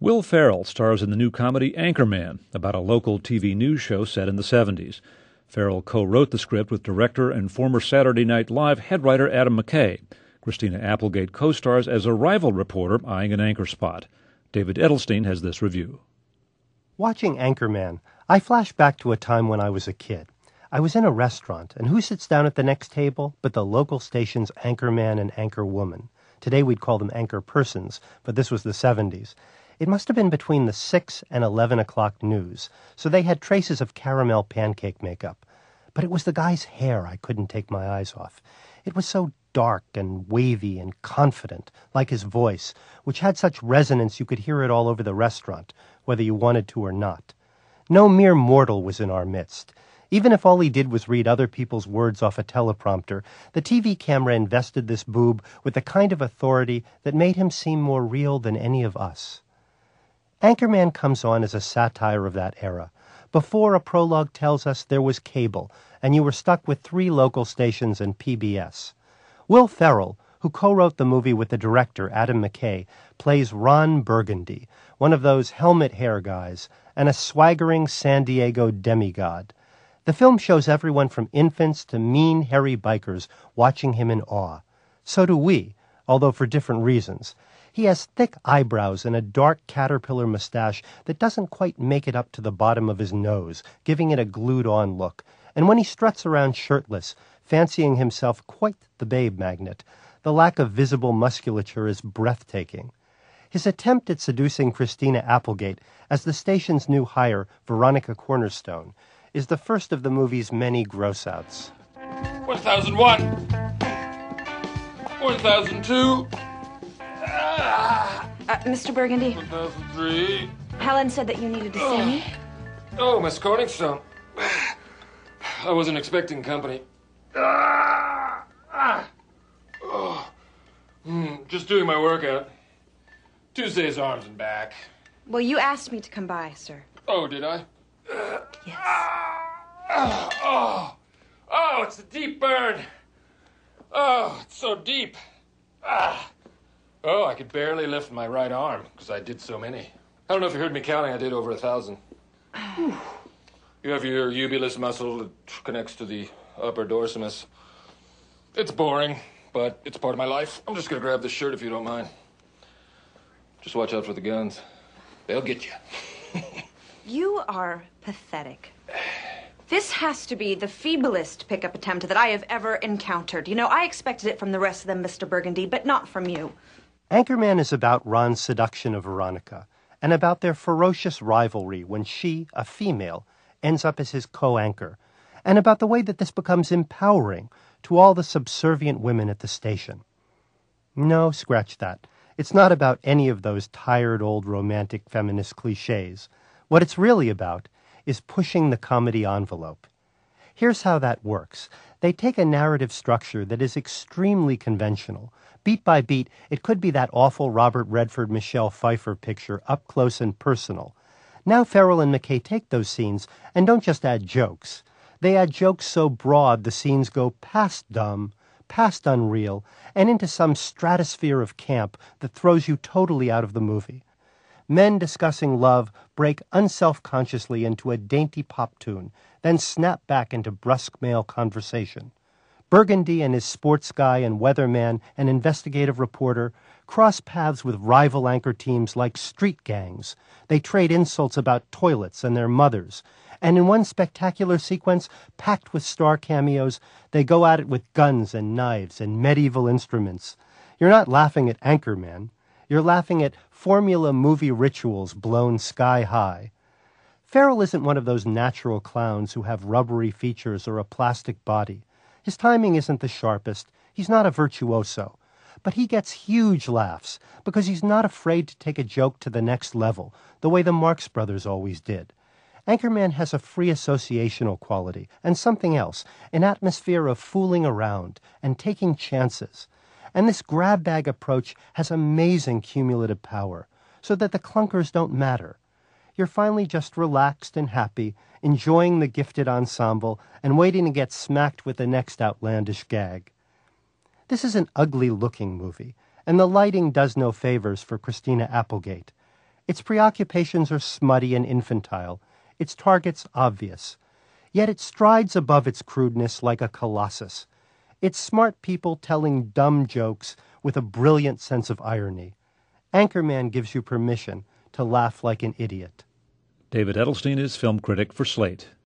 Will Ferrell stars in the new comedy Anchorman, about a local TV news show set in the 70s. Ferrell co-wrote the script with director and former Saturday Night Live head writer Adam McKay. Christina Applegate co-stars as a rival reporter eyeing an anchor spot. David Edelstein has this review. Watching Anchorman, I flash back to a time when I was a kid. I was in a restaurant, and who sits down at the next table but the local station's anchorman and anchorwoman? Today we'd call them anchor persons, but this was the 70s. It must have been between the 6 and 11 o'clock news, so they had traces of caramel pancake makeup. But it was the guy's hair I couldn't take my eyes off. It was so dark and wavy and confident, like his voice, which had such resonance you could hear it all over the restaurant, whether you wanted to or not. No mere mortal was in our midst. Even if all he did was read other people's words off a teleprompter, the TV camera invested this boob with the kind of authority that made him seem more real than any of us. Anchorman comes on as a satire of that era. Before, a prologue tells us there was cable, and you were stuck with 3 local stations and PBS. Will Ferrell, who co-wrote the movie with the director, Adam McKay, plays Ron Burgundy, one of those helmet hair guys, and a swaggering San Diego demigod. The film shows everyone from infants to mean, hairy bikers watching him in awe. So do we, although for different reasons. He has thick eyebrows and a dark caterpillar mustache that doesn't quite make it up to the bottom of his nose, giving it a glued-on look. And when he struts around shirtless, fancying himself quite the babe magnet, the lack of visible musculature is breathtaking. His attempt at seducing Christina Applegate as the station's new hire, Veronica Cornerstone, is the first of the movie's many gross-outs. 1001. 1002. Mr. Burgundy, 1003. Helen said that you needed to see me. Oh, Miss Corningstone. I wasn't expecting company. Just doing my workout. Tuesday's arms and back. Well, you asked me to come by, sir. Oh, did I? Yes. Oh, it's a deep burn. Oh, it's so deep. Oh, I could barely lift my right arm because I did so many. I don't know if you heard me counting. I did over 1,000. You have your ubulus muscle that connects to the upper dorsimus. It's boring, but it's part of my life. I'm just going to grab this shirt if you don't mind. Just watch out for the guns. They'll get you. You are pathetic. This has to be the feeblest pickup attempt that I have ever encountered. You know, I expected it from the rest of them, Mr. Burgundy, but not from you. Anchorman is about Ron's seduction of Veronica, and about their ferocious rivalry when she, a female, ends up as his co-anchor, and about the way that this becomes empowering to all the subservient women at the station. No, scratch that. It's not about any of those tired old romantic feminist cliches. What it's really about is pushing the comedy envelope. Here's how that works. They take a narrative structure that is extremely conventional. Beat by beat, it could be that awful Robert Redford, Michelle Pfeiffer picture, up close and personal. Now Ferrell and McKay take those scenes and don't just add jokes. They add jokes so broad the scenes go past dumb, past unreal, and into some stratosphere of camp that throws you totally out of the movie. Men discussing love break unselfconsciously into a dainty pop tune, then snap back into brusque male conversation. Burgundy and his sports guy and weatherman and investigative reporter cross paths with rival anchor teams like street gangs. They trade insults about toilets and their mothers. And in one spectacular sequence, packed with star cameos, they go at it with guns and knives and medieval instruments. You're not laughing at Anchorman. You're laughing at formula movie rituals blown sky high. Ferrell isn't one of those natural clowns who have rubbery features or a plastic body. His timing isn't the sharpest. He's not a virtuoso. But he gets huge laughs because he's not afraid to take a joke to the next level, the way the Marx Brothers always did. Anchorman has a free associational quality and something else, an atmosphere of fooling around and taking chances. And this grab bag approach has amazing cumulative power, so that the clunkers don't matter. You're finally just relaxed and happy, enjoying the gifted ensemble and waiting to get smacked with the next outlandish gag. This is an ugly-looking movie, and the lighting does no favors for Christina Applegate. Its preoccupations are smutty and infantile, its targets obvious. Yet it strides above its crudeness like a colossus. It's smart people telling dumb jokes with a brilliant sense of irony. Anchorman gives you permission to laugh like an idiot. David Edelstein is film critic for Slate.